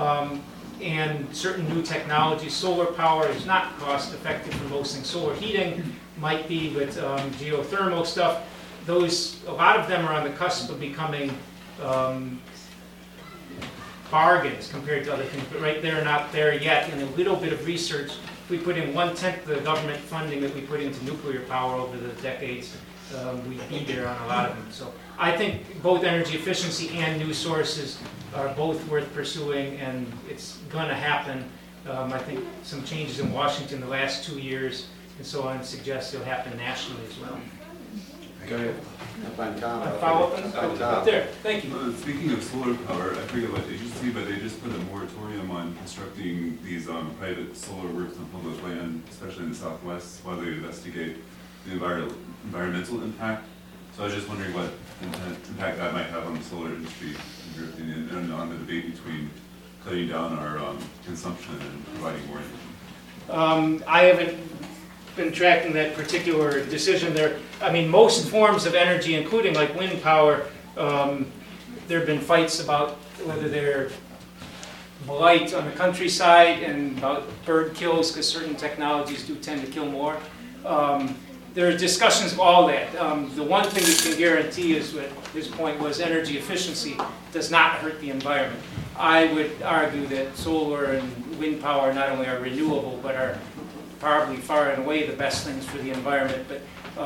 And certain new technologies, solar power is not cost effective for most things. Solar heating might be, but geothermal stuff, a lot of them are on the cusp of becoming bargains compared to other things, but right there, not there yet. And a little bit of research, if we put in 1/10 the government funding that we put into nuclear power over the decades, we'd be there on a lot of them. So I think both energy efficiency and new sources are both worth pursuing, and it's going to happen. I think some changes in Washington the last 2 years and so on suggest it'll happen nationally as well. Go ahead. Follow up there. Thank you. Speaking of solar power, I forget what agency, but they just put a moratorium on constructing these private solar works on public land, especially in the Southwest, while they investigate the environmental impact. So I was just wondering what impact that might have on the solar industry, in your opinion, and on the debate between cutting down our consumption and providing more energy. I haven't been tracking that particular decision there. I mean, most forms of energy, including like wind power, there have been fights about whether they're blight on the countryside and about bird kills, because certain technologies do tend to kill more. There are discussions of all that. The one thing you can guarantee is what his point was, energy efficiency does not hurt the environment. I would argue that solar and wind power not only are renewable, but are probably far and away the best things for the environment. But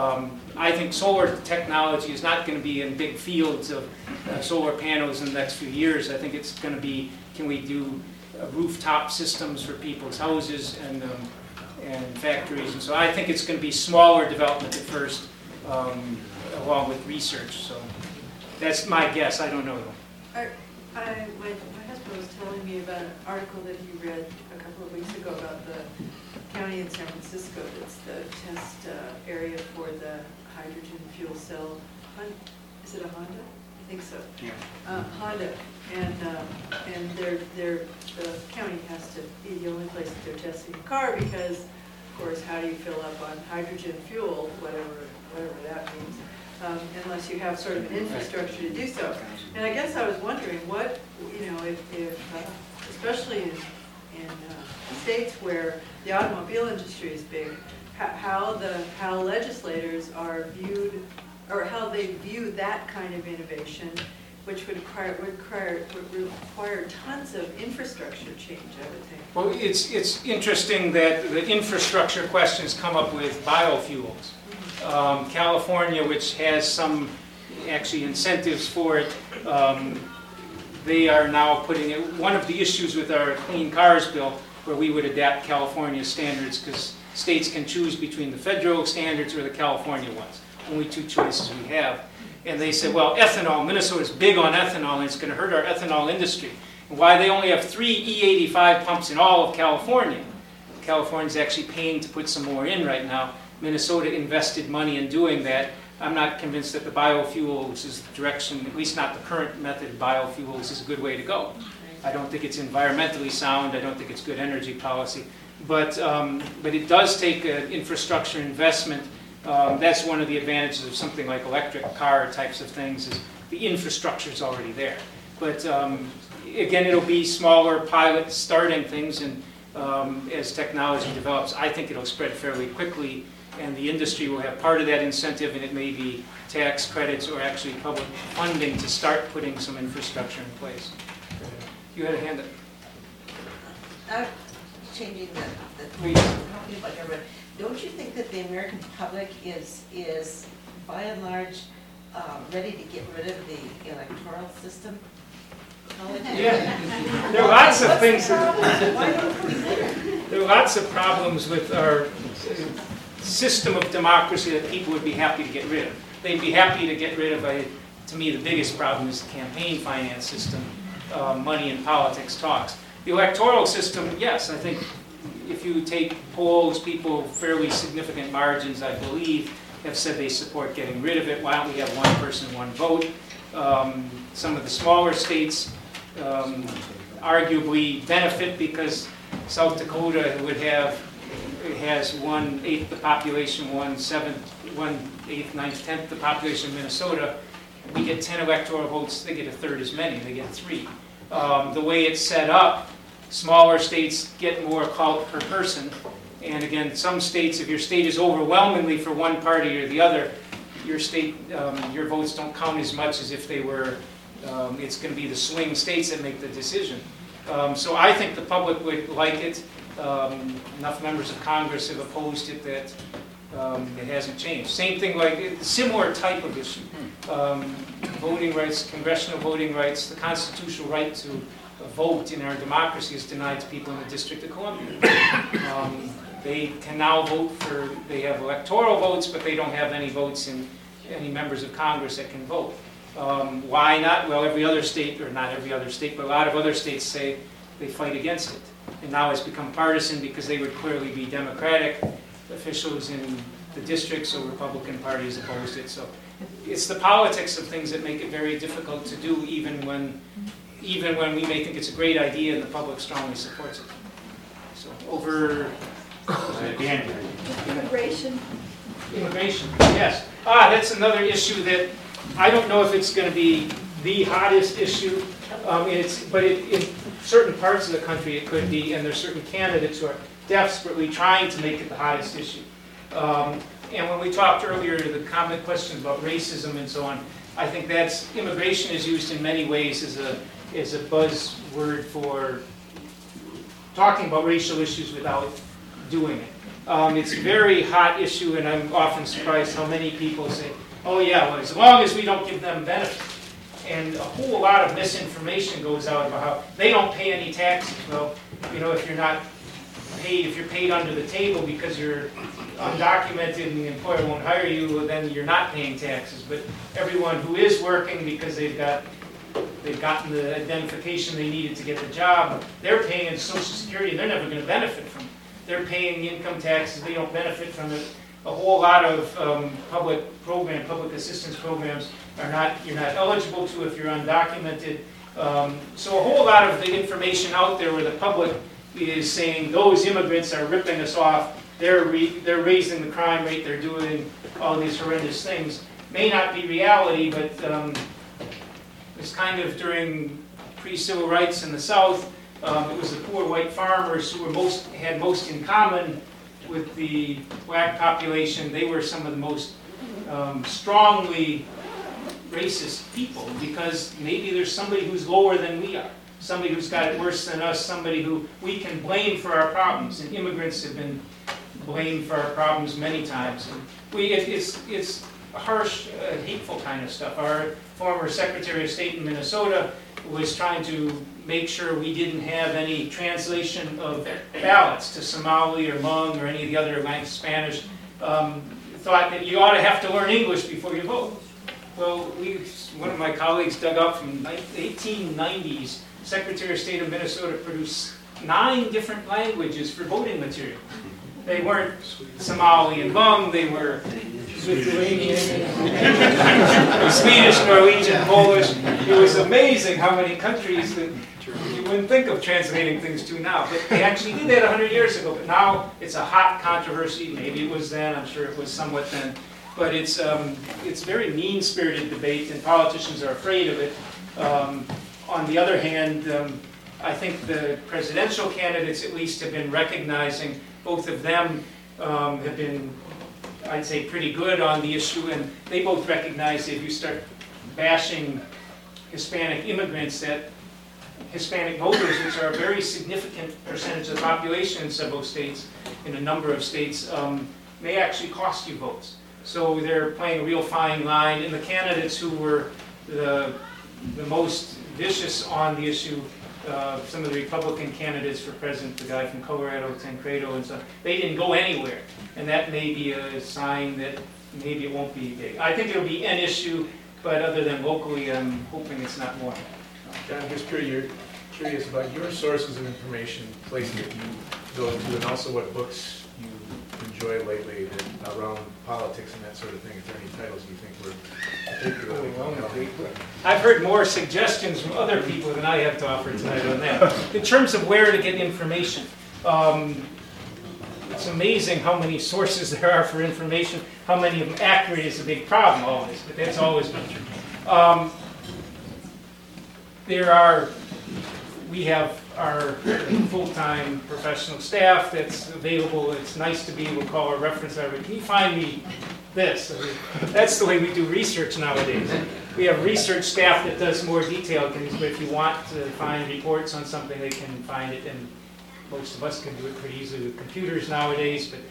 I think solar technology is not going to be in big fields of solar panels in the next few years. I think it's going to be, can we do rooftop systems for people's houses and factories, and so I think it's going to be smaller development at first, along with research. So that's my guess. I don't know. My husband was telling me about an article that he read a couple of weeks ago about the county in San Francisco that's the test area for the hydrogen fuel cell. Is it a Honda? I think so. Yeah. Honda, and the county has to be the only place that they're testing a car because, of course, how do you fill up on hydrogen fuel, whatever that means, unless you have sort of an infrastructure to do so. And I guess I was wondering what, if especially in states where the automobile industry is big, how legislators are viewed, or how they view that kind of innovation, which would require tons of infrastructure change, I would think. Well, it's interesting that the infrastructure questions come up with biofuels. California, which has some actually incentives for it, they are now putting it, one of the issues with our clean cars bill, where we would adapt California standards, because states can choose between the federal standards or the California ones. Only two choices we have. And they said, well, ethanol, Minnesota's big on ethanol, and it's going to hurt our ethanol industry. And why they only have 3 E85 pumps in all of California. California's actually paying to put some more in right now. Minnesota invested money in doing that. I'm not convinced that the biofuels is the direction, at least not the current method of biofuels, is a good way to go. I don't think it's environmentally sound. I don't think it's good energy policy. But it does take an infrastructure investment. That's one of the advantages of something like electric car types of things, is the infrastructure is already there. But again, it'll be smaller pilot starting things, and as technology develops, I think it'll spread fairly quickly, and the industry will have part of that incentive, and it may be tax credits or actually public funding to start putting some infrastructure in place. You had a hand up. Changing the Please. talking about government, don't you think that the American public is by and large ready to get rid of the electoral system? Yeah, there are lots of things. There are lots of problems with our system of democracy that people would be happy to get rid of. They'd be happy to get rid of, to me, the biggest problem is the campaign finance system. Money in politics talks. The electoral system, yes, I think if you take polls, people fairly significant margins, I believe, have said they support getting rid of it. Why don't we have one person, one vote? Some of the smaller states arguably benefit because South Dakota has 1/8 the population, 1/7, 1/8, 9/10 10th the population of Minnesota. We get 10 electoral votes, they get 1/3 as many, they get 3. The way it's set up, smaller states get more called per person. And again, some states, if your state is overwhelmingly for one party or the other, your state, your votes don't count as much as if they were, it's going to be the swing states that make the decision. So I think the public would like it. Enough members of Congress have opposed it that it hasn't changed. Same thing, like similar type of issue. Voting rights, congressional voting rights, the constitutional right to vote in our democracy is denied to people in the District of Columbia. They can now vote for, they have electoral votes, but they don't have any votes in any members of Congress that can vote. Why not? Well, every other state, or not every other state, but a lot of other states say they fight against it. And now it's become partisan because they would clearly be Democratic officials in the district, so Republican parties opposed it. So it's the politics of things that make it very difficult to do, even when we may think it's a great idea and the public strongly supports it. So over Immigration. Immigration, yes. That's another issue that I don't know if it's going to be the hottest issue. But in certain parts of the country it could be, and there's certain candidates who are desperately trying to make it the hottest issue. And when we talked earlier, the comment questions about racism and so on, I think that's, immigration is used in many ways as a buzzword for talking about racial issues without doing it. It's a very hot issue, and I'm often surprised how many people say, oh yeah, well, as long as we don't give them benefits. And a whole lot of misinformation goes out about how they don't pay any taxes. Well, you know, if you're not paid, if you're paid under the table because you're undocumented and the employer won't hire you, well, then you're not paying taxes. But everyone who is working because they've gotten the identification they needed to get the job, they're paying in Social Security, they're never going to benefit from it. They're paying income taxes, they don't benefit from it. A whole lot of public assistance programs you're not eligible to if you're undocumented. So a whole lot of the information out there where the public is saying those immigrants are ripping us off, they're raising the crime rate, they're doing all these horrendous things, may not be reality, but it's kind of during pre-civil rights in the South. It was the poor white farmers who had most in common with the black population. They were some of the most strongly racist people, because maybe there's somebody who's lower than we are, somebody who's got it worse than us, somebody who we can blame for our problems. And immigrants have been blamed for our problems many times. And it's harsh, hateful kind of stuff. Our former Secretary of State in Minnesota was trying to make sure we didn't have any translation of ballots to Somali or Hmong or any of the other languages, Spanish. Thought that you ought to have to learn English before you vote. Well, one of my colleagues dug up from the 1890s, Secretary of State of Minnesota produced 9 different languages for voting material. They weren't Somali and Hmong, they were Lithuanian, Swedish, Norwegian, Polish. It was amazing how many countries that you wouldn't think of translating things to now. But they actually did that 100 years ago. But now it's a hot controversy. Maybe it was then. I'm sure it was somewhat then. But it's very mean-spirited debate, and politicians are afraid of it. On the other hand, I think the presidential candidates at least have been recognizing, both of them have been, I'd say, pretty good on the issue, and they both recognize that if you start bashing Hispanic immigrants, that Hispanic voters, which are a very significant percentage of the population in several states, in a number of states, may actually cost you votes. So they're playing a real fine line, and the candidates who were the most vicious on the issue, some of the Republican candidates for president, the guy from Colorado, Tancredo and stuff, they didn't go anywhere. And that may be a sign that maybe it won't be big. I think it'll be an issue, but other than locally, I'm hoping it's not more. John, I'm just curious about your sources of information, places that you go to, and also what books you enjoy lately around politics and that sort of thing. If there are any titles you think were particularly compelling? I've heard more suggestions from other people than I have to offer tonight on that. In terms of where to get information, it's amazing how many sources there are for information. How many of them accurate is a big problem always, but that's always been true. We have our full-time professional staff that's available. It's nice to be able to call our reference library. Can you find me this? That's the way we do research nowadays. We have research staff that does more detailed things, but if you want to find reports on something, they can find it, and most of us can do it pretty easily with computers nowadays, but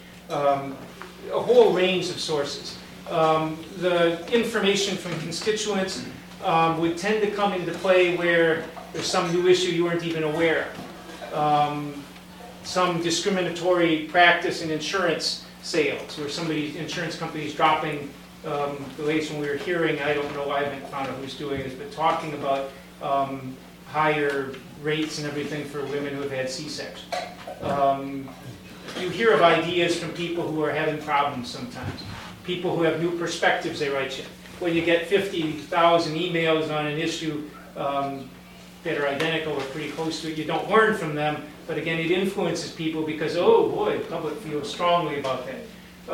a whole range of sources. The information from constituents would tend to come into play where there's some new issue you weren't even aware of. Some discriminatory practice in insurance sales, where insurance companies dropping, the latest one we were hearing, I don't know, I haven't found out who's doing this, but talking about higher rates and everything for women who have had C-section. You hear of ideas from people who are having problems sometimes. People who have new perspectives, they write you. When you get 50,000 emails on an issue that are identical or pretty close to it, you don't learn from them, but again, it influences people because, oh boy, the public feels strongly about that.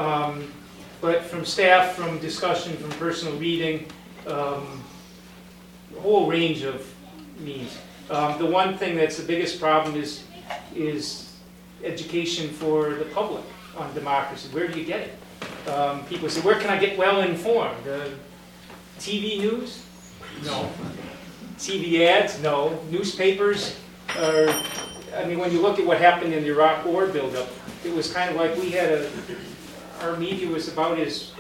But from staff, from discussion, from personal reading, a whole range of means. The one thing that's the biggest problem is education for the public on democracy. Where do you get it? People say, where can I get well informed? TV news? No. TV ads? No. Newspapers? I mean, when you look at what happened in the Iraq War buildup, it was kind of like we had our media was about as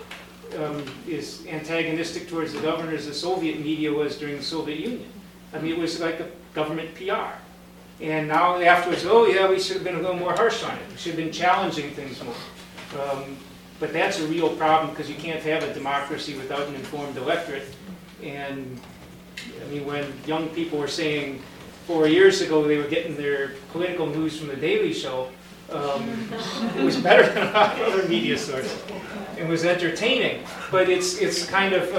antagonistic towards the government as the Soviet media was during the Soviet Union. I mean, it was like a government PR. And now afterwards, oh yeah, we should have been a little more harsh on it. We should have been challenging things more. But that's a real problem because you can't have a democracy without an informed electorate. And I mean, when young people were saying 4 years ago they were getting their political news from the Daily Show, it was better than a lot of other media sources. It was entertaining, but it's kind of,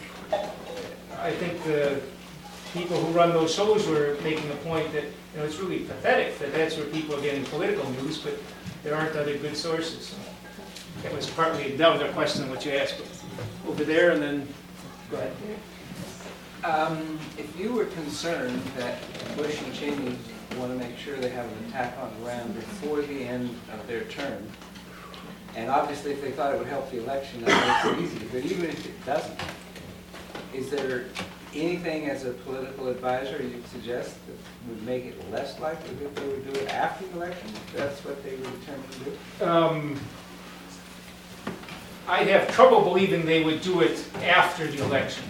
I think the people who run those shows were making a point that it's really pathetic that that's where people are getting political news, but there aren't other good sources. So that was partly another question what you asked. Over there, and then go ahead. If you were concerned that Bush and Cheney want to make sure they have an attack on Iran before the end of their term, and obviously if they thought it would help the election, that makes it easy, but even if it doesn't, Is there anything as a political advisor you'd suggest that would make it less likely that they would do it after the election? If that's what they were determined to do? I have trouble believing they would do it after the election.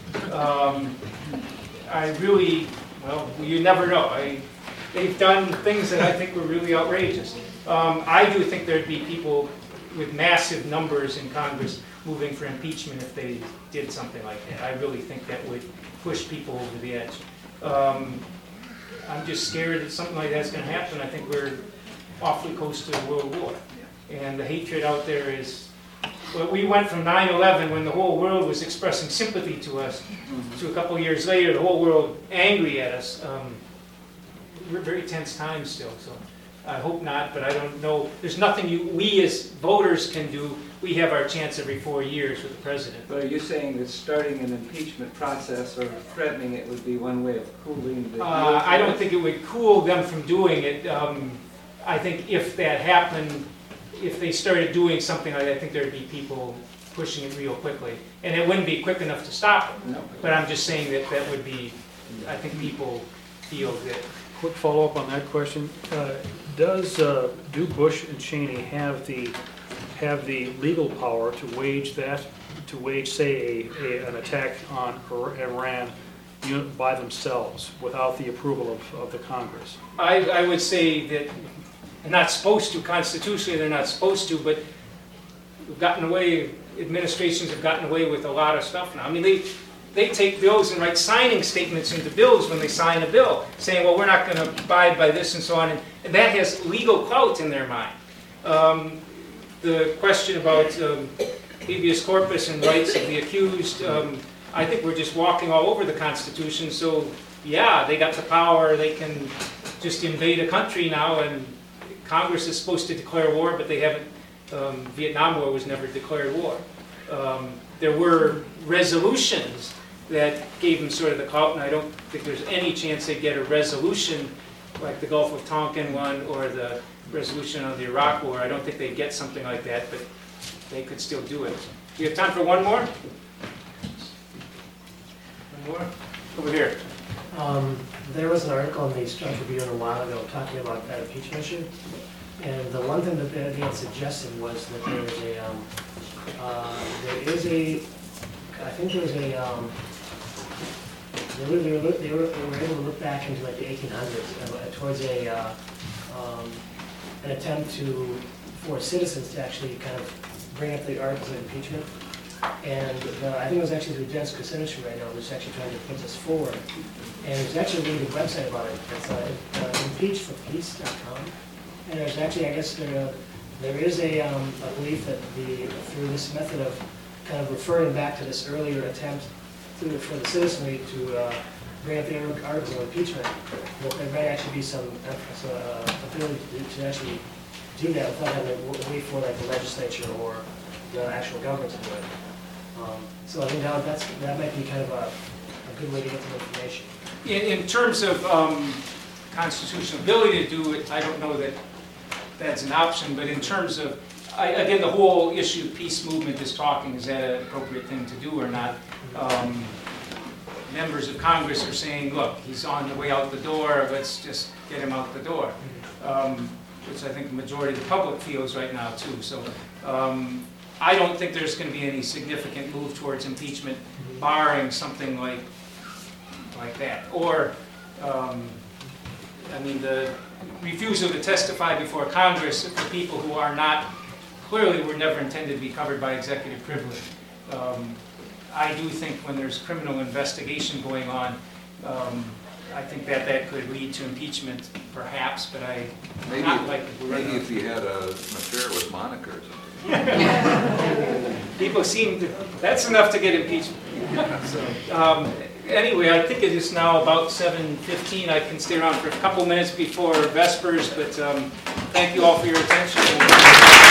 I really, well, you never know. They've done things that I think were really outrageous. I do think there'd be people with massive numbers in Congress moving for impeachment if they did something like that. I really think that would push people over the edge. I'm just scared that something like that's going to happen. I think we're awfully close to a world war. And the hatred out there is, well, we went from 9/11 when the whole world was expressing sympathy to us, to a couple of years later, the whole world angry at us. We're very tense times still, so I hope not, but I don't know. There's nothing we as voters can do. We have our chance every 4 years with the president. But are you saying that starting an impeachment process or threatening it would be one way of cooling the... I don't think it would cool them from doing it. I think if that happened, if they started doing something like that, I think there'd be people pushing it real quickly. And it wouldn't be quick enough to stop it. No. But I'm just saying that that would be, I think people feel that. Quick follow-up on that question. Do Bush and Cheney have the legal power to wage, say, an attack on Iran by themselves without the approval of the Congress? I would say that they're not supposed to, constitutionally they're not supposed to, but we've gotten away, administrations have gotten away with a lot of stuff now. I mean, they take bills and write signing statements into bills when they sign a bill, saying, well, we're not going to abide by this and so on, and that has legal clout in their mind. The question about habeas corpus and rights of the accused, I think we're just walking all over the Constitution, so yeah, they got the power, they can just invade a country now, and Congress is supposed to declare war, but they haven't. Vietnam War was never declared war. There were resolutions that gave them sort of the clout, and I don't think there's any chance they'd get a resolution like the Gulf of Tonkin one or the resolution of the Iraq War. I don't think they'd get something like that, but they could still do it. Do you have time for one more? One more? Over here. There was an article in the Star Tribune a while ago talking about that impeachment issue, and the one thing that they had suggested was that there was they were able to look back into like the 1800s towards an attempt for citizens to actually kind of bring up the articles of impeachment. And I think it was actually through Dennis Kucinich right now, who's actually trying to put this forward. And there's actually a really good website about it. It's impeachforpeace.com. And there's actually, I guess, there is a belief that through this method of kind of referring back to this earlier attempt for the citizenry to bring up the articles of impeachment, that there might actually be some ability to actually do that without having to wait for like the legislature or the actual government to do it. So I think that might be kind of a good way to get some information. In terms of constitutional ability to do it, I don't know that that's an option, but in terms of, again, the whole issue of peace movement is talking, is that an appropriate thing to do or not? Members of Congress are saying, look, he's on the way out the door, let's just get him out the door, which I think the majority of the public feels right now too. So I don't think there's going to be any significant move towards impeachment, barring something like that. Or, I mean, the refusal to testify before Congress for people who are not, clearly were never intended to be covered by executive privilege. I do think when there's criminal investigation going on, I think that could lead to impeachment, perhaps, but not like... Maybe if he had an affair with Monica or something. People seem to... That's enough to get impeachment. So, anyway, I think it is now about 7:15. I can stay around for a couple minutes before Vespers, but thank you all for your attention.